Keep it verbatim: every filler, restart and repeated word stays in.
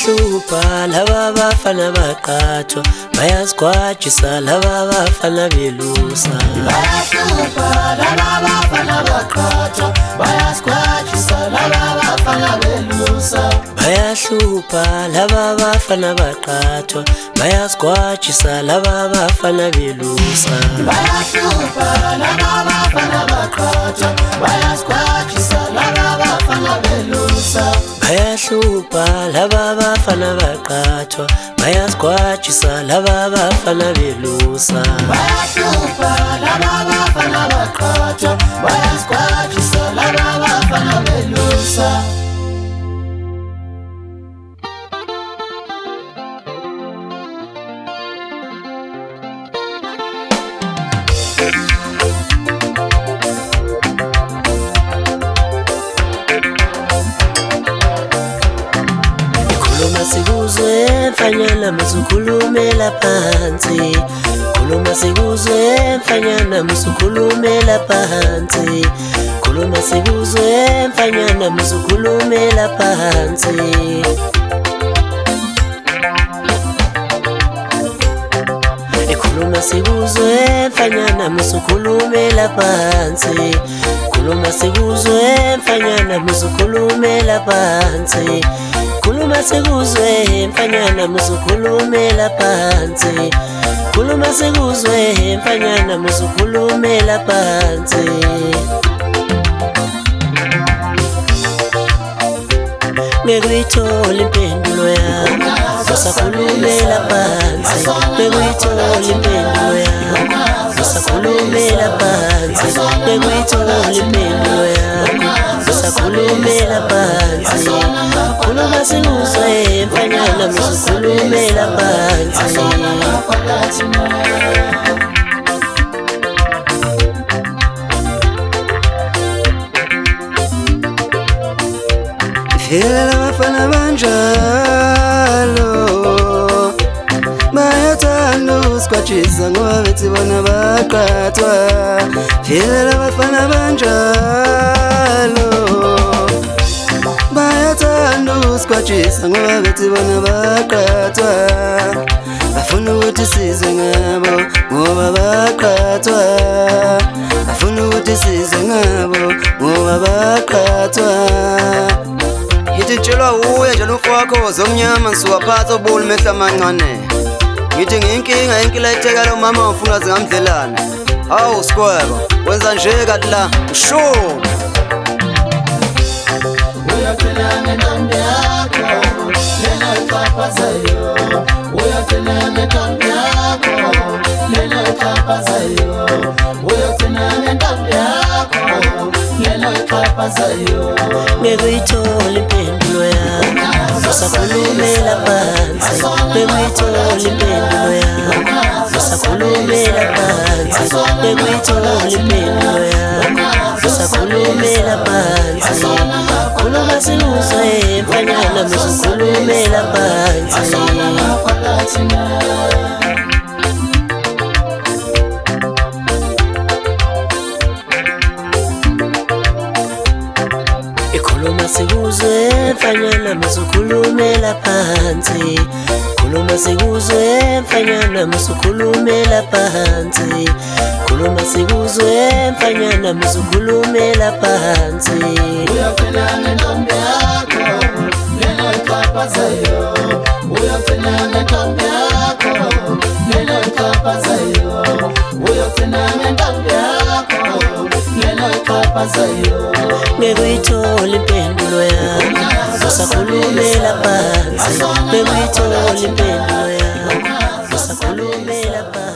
Bayahlupa laba bafana baqathwa, bayasikwajisa laba bafana belusa. Bayahlupa laba bafana baqathwa, bayasikwajisa laba bafana belusa. Bayahlupa laba bafana baqathwa, bayasikwajisa laba bafana belusa. Bayahlupa laba bafana baqathwa, bayasikwajisa laba bafana belusa. Bayahlupa laba bafana baqathwa, bayasikwajisa laba bafana belusa. Bayahlupa laba bafana baqathwa, bayasikwajisa laba bafana belusa. Khuluma sikuzwe mfanyana musukhulumela phansi. Khuluma sikuzwe mfanyana musukhulumela phansi. Khuluma sikuzwe mfanyana musukhulumela phansi. Khuluma sikuzwe mfanyana musukhulumela phansi. Khuluma sikuzwe mfanyana musukhulumela phansi. Khuluma sikuzwe mfanyana musukhulumela phansi. Khuluma sikuzwe mfanyana musukhulumela phansi. Ngekuyithola impendulo yakho, usakhulumela phansi. Ngekuyithola impendulo yakho, usakhulumela phansi. Ngekuyithola impendulo yakho, usakhulumela phansi. Khuluma sikuzwe mfanyana musukhulumela phansi. Vela bafana banjalo, bayathanda usikwajisa ngoba bethi bona baqathwa. Vela bafana banjalo, bayathanda usikwajisa ngoba bethi bona baqathwa. Bafuna ukuthi sizwe ngabo ngoba baqathwa. Bafuna ukuthi sizwe ngabo ngoba baqathwa. Ngithi tshelwa uye njalo mfowakho zomnyama ngisuwaphatha obulu mehla amancane. Ngithi ngiyinkinga inkila itheka lo mama ngifuna zingamdlelana. Hawu sikweba wenza nje kanti la sure. Uyaphela ngentombi yakho, lena iqhaphazayo. Uyaphela ngentombi yakho, lena iqhaphazayo. Uyaphela ngentombi yakho, lena iqhaphazayo. Ngekuyithola impendulo yakho, usakhulumela phansi. Ngekuyithola impendulo yakho, usakhulumela phansi. Ngekuyithola impendulo yakho, usakhulumela phansi. Khuluma sikuzwe mfanyana musukhulumela phansi. Khuluma sikuzwe mfanyana musukhulumela phansi. Khuluma sikuzwe mfanyana musukhulumela phansi. Khuluma sikuzwe mfanyana musukhulumela phansi. Uyaphela ngentombi yakho, lena iqhaphazayo. Uyaphela ngentombi yakho, lena iqhaphazayo. Uyaphela ngentombi yakho, lena iqhaphazayo. Ngekuyithola impendulo yakho, usakhulumela phansi. Ngekuyithola impendulo yakho, usakhulumela phansi.